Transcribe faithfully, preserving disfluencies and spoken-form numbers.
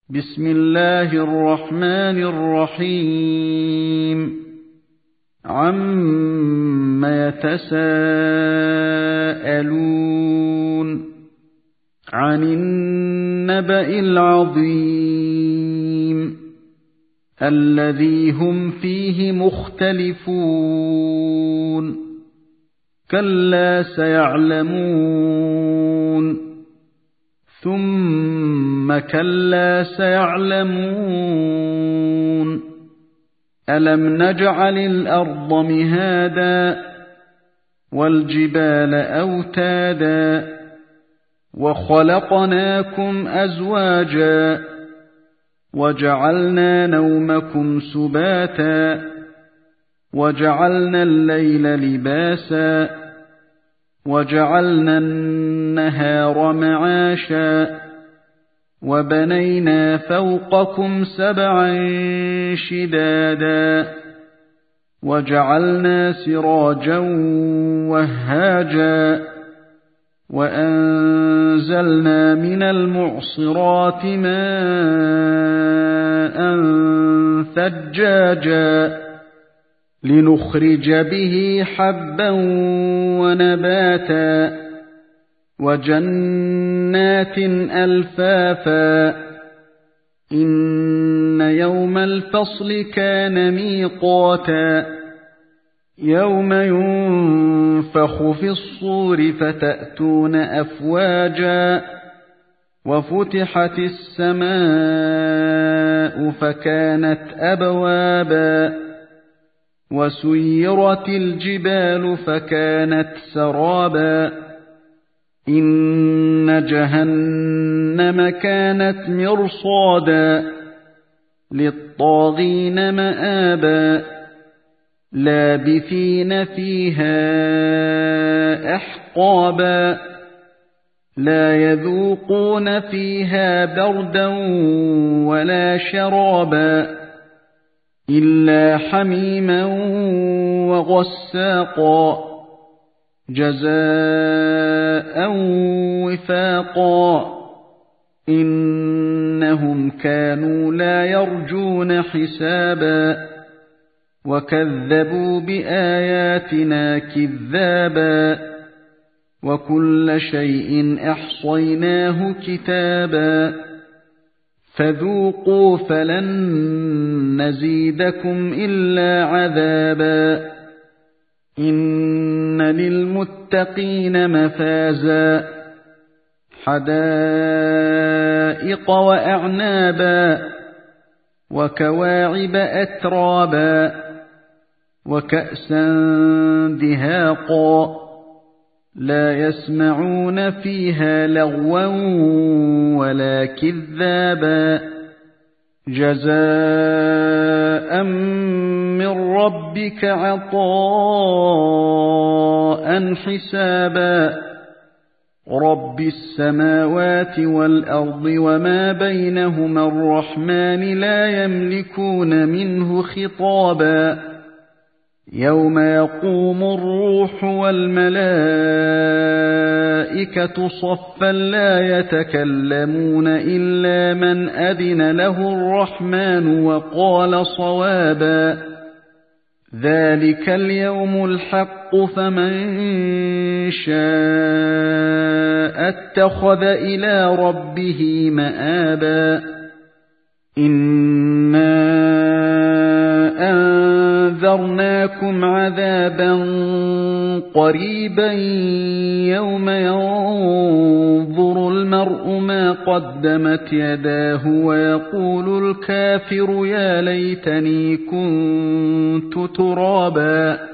بسم الله الرحمن الرحيم عَمَّ يتساءلون عن النبأ العظيم الذي هم فيه مختلفون كلا سيعلمون ثم كلا سيعلمون ألم نجعل الأرض مهادا والجبال أوتادا وخلقناكم أزواجا وجعلنا نومكم سباتا وجعلنا الليل لباسا وجعلنا النهار معاشا وبنينا فوقكم سبعا شدادا وجعلنا سراجا وهاجا وأنزلنا من المعصرات ماء ثجاجا لنخرج به حبا ونباتا وجنات ألفافا إن يوم الفصل كان ميقاتا يوم ينفخ في الصور فتأتون أفواجا وفتحت السماء فكانت أبوابا وسيرت الجبال فكانت سرابا إن جهنم كانت مرصادا للطاغين مآبا لابثين فيها أحقابا لا يذوقون فيها بردا ولا شرابا إلا حميما وغساقا جزاء وفاقا إنهم كانوا لا يرجون حسابا وكذبوا بآياتنا كذابا وكل شيء أحصيناه كتابا فذوقوا فلن نزيدكم إلا عذابا إن للمتقين مفازا حدائق وأعنابا وكواعب أترابا وكأسا دهاقا لا يسمعون فيها لغوا ولا كذابا جزاء من ربك عطاء حسابا رب السماوات والأرض وما بينهما الرحمن لا يملكون منه خطابا يوم يقوم الروح والملائكة صفا لا يتكلمون إلا من أذن له الرحمن وقال صوابا ذلك اليوم الحق فمن شاء اتخذ إلى ربه مآبا إنا أنذرناكم عذابا قريبا يوم ينظر المرء ما قدمت يداه ويقول الكافر يا ليتني كنت ترابا